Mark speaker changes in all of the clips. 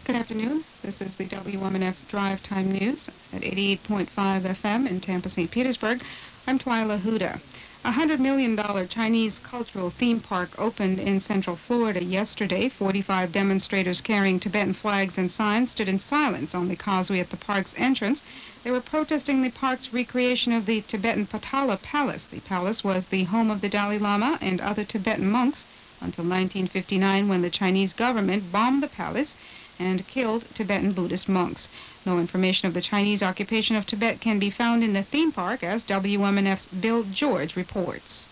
Speaker 1: Good afternoon. This is the WMNF Drive Time News at 88.5 FM in Tampa, St. Petersburg. I'm Twyla Huda. A $100 million Chinese cultural theme park opened in Central Florida yesterday. 45 demonstrators carrying Tibetan flags and signs stood in silence on the causeway at the park's entrance. They were protesting the park's recreation of the Tibetan Potala Palace. The palace was the home of the Dalai Lama and other Tibetan monks until 1959, when the Chinese government bombed the palace and killed Tibetan Buddhist monks. No information of the Chinese occupation of Tibet can be found in the theme park, as WMNF's Bill George reports.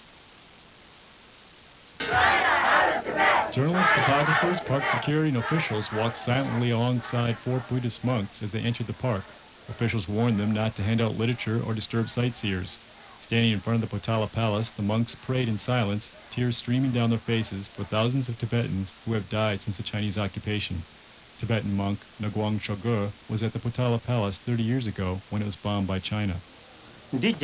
Speaker 2: Journalists, photographers, park security, and officials walked silently alongside 4 Buddhist monks as they entered the park. Officials warned them not to hand out literature or disturb sightseers. Standing in front of the Potala Palace, the monks prayed in silence, tears streaming down their faces for thousands of Tibetans who have died since the Chinese occupation. Tibetan monk Ngawang Chogur was at the Potala Palace 30 years ago when it was bombed by China.
Speaker 3: The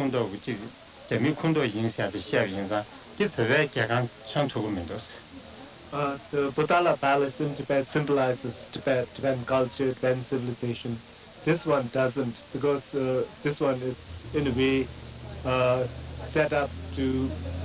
Speaker 4: Potala Palace in Tibet symbolizes Tibetan culture, Tibetan civilization. This one doesn't, because this one is, in a way, set up to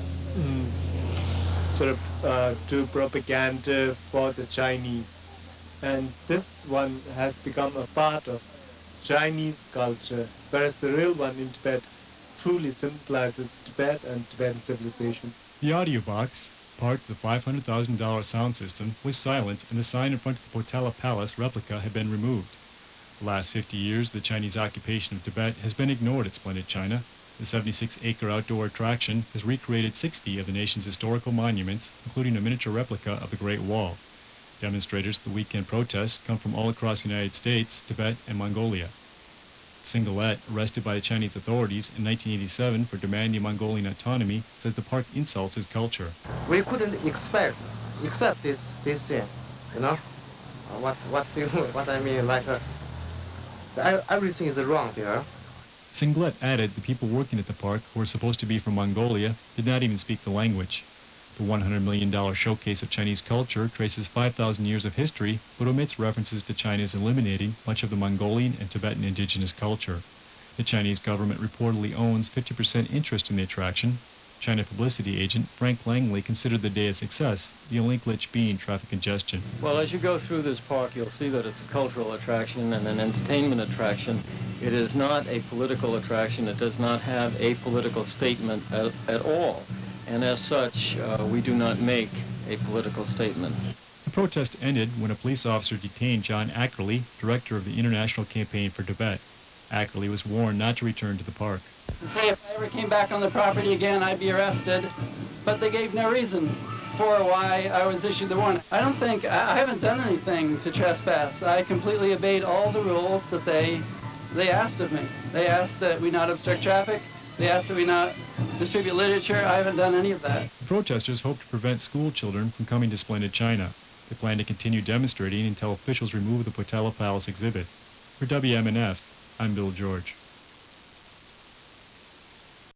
Speaker 4: to propaganda for the Chinese. And this one has become a part of Chinese culture, whereas the real one in Tibet truly symbolizes Tibet and Tibetan civilization.
Speaker 2: The audio box, part of the $500,000 sound system, was silent, and the sign in front of the Potala Palace replica had been removed. The last 50 years, the Chinese occupation of Tibet has been ignored at Splendid China. The 76-acre outdoor attraction has recreated 60 of the nation's historical monuments, including a miniature replica of the Great Wall. Demonstrators at the weekend protests come from all across the United States, Tibet, and Mongolia. Singlet, arrested by the Chinese authorities in 1987 for demanding Mongolian autonomy, says the park insults his culture.
Speaker 5: We couldn't accept this thing, you know. What I mean, like everything is wrong here.
Speaker 2: Singlet added the people working at the park, who were supposed to be from Mongolia, did not even speak the language. The $100 million showcase of Chinese culture traces 5,000 years of history, but omits references to China's eliminating much of the Mongolian and Tibetan indigenous culture. The Chinese government reportedly owns 50% interest in the attraction. China publicity agent Frank Langley considered the day a success, the only glitch being traffic congestion.
Speaker 6: Well, as you go through this park, you'll see that it's a cultural attraction and an entertainment attraction. It is not a political attraction. It does not have a political statement at all. And as such, we do not make a political statement.
Speaker 2: The protest ended when a police officer detained John Ackerley, director of the International Campaign for Tibet. Ackerley was warned not to return to the park.
Speaker 7: To say if I ever came back on the property again, I'd be arrested, but they gave no reason for why I was issued the warrant. I haven't done anything to trespass. I completely obeyed all the rules that they asked of me. They asked that we not obstruct traffic. They asked that we not distribute literature. I haven't done any of that.
Speaker 2: The protesters hope to prevent school children from coming to Splendid China. They plan to continue demonstrating until officials remove the Potala Palace exhibit. For WMNF, I'm Bill George.